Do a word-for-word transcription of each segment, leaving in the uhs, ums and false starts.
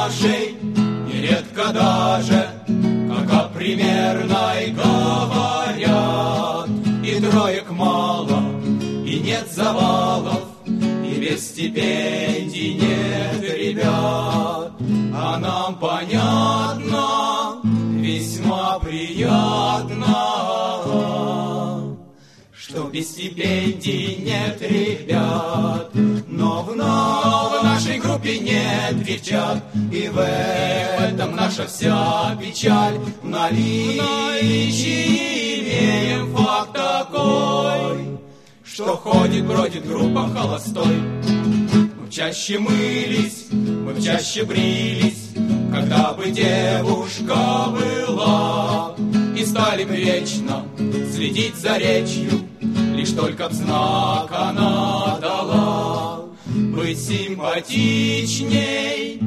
нашей нередко даже, как о примерной говорят. И троек мало, и нет завалов, и без стипендий нет ребят. А нам понятно, весьма приятно, что без стипендий нет ребят. Но в, но в нашей группе нет девчат, и в, и в этом наша вся печаль. В наличии имеем факт такой, что ходит, бродит группа холостой. Мы чаще мылись, мы чаще брились, когда бы девушка была, и стали бы вечно следить за речью, лишь только б знак она дала. Быть симпатичней,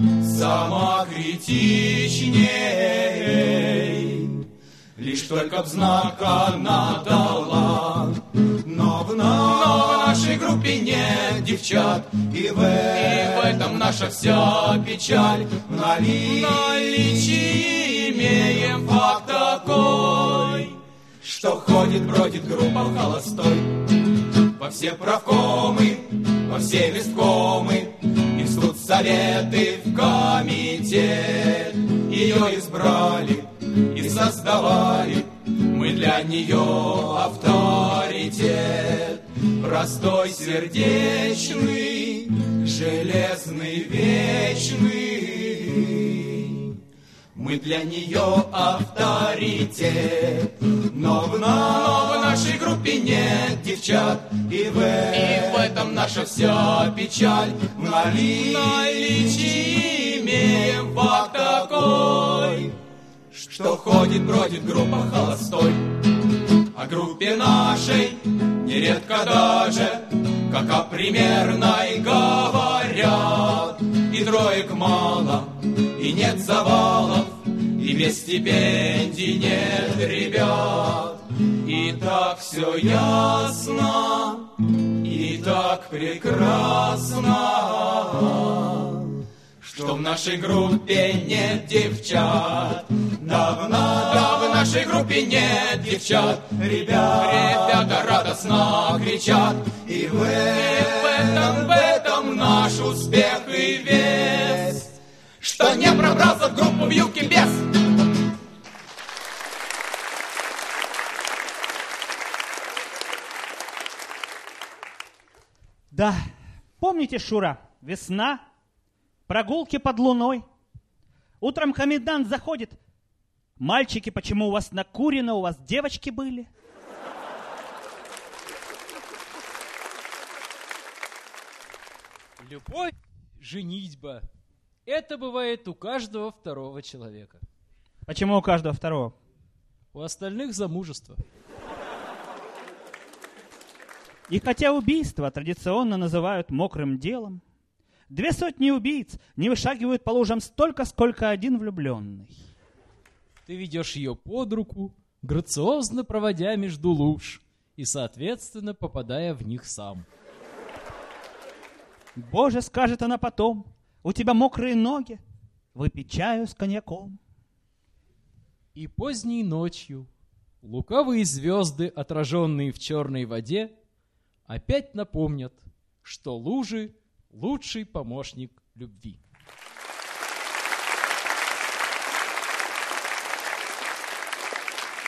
самокритичней, лишь только б знак она дала. Но в, но в нашей группе нет девчат, и в, и в этом наша вся печаль. В наличии имеем факт такой, что ходит, бродит группа холостой. Во все правкомы, во все месткомы, и в студсоветы, в комитет. Ее избрали и создавали мы для нее авторитет. Простой, сердечный, железный, вечный, мы для нее авторитет. Но в, но в нашей группе нет девчат, и в, и в этом наша вся печаль. В наличии имеем факт такой, что ходит, бродит группа холостой. О группе нашей нередко даже, как о примерной говорят. И троек мало, и нет завалов, и без стипендий нет ребят. И так все ясно, и так прекрасно, что в нашей группе нет девчат. Да в, да в нашей группе нет девчат. Ребят, ребята радостно кричат. И в, и в этом, в этом наш успех и вес, что не пробрался в группу в юбке без. Да, помните, Шура, весна, прогулки под луной. Утром комендант заходит. Мальчики, почему у вас накурено, у вас девочки были? Любовь, женитьба. Это бывает у каждого второго человека. Почему у каждого второго? У остальных замужество. И хотя убийство традиционно называют мокрым делом, две сотни убийц не вышагивают по лужам столько, сколько один влюбленный. Ты ведешь ее под руку, грациозно проводя между луж и, соответственно, попадая в них сам. Боже, скажет она потом, у тебя мокрые ноги, выпей чаю с коньяком. И поздней ночью лукавые звезды, отраженные в черной воде, опять напомнят, что лужи — лучший помощник любви.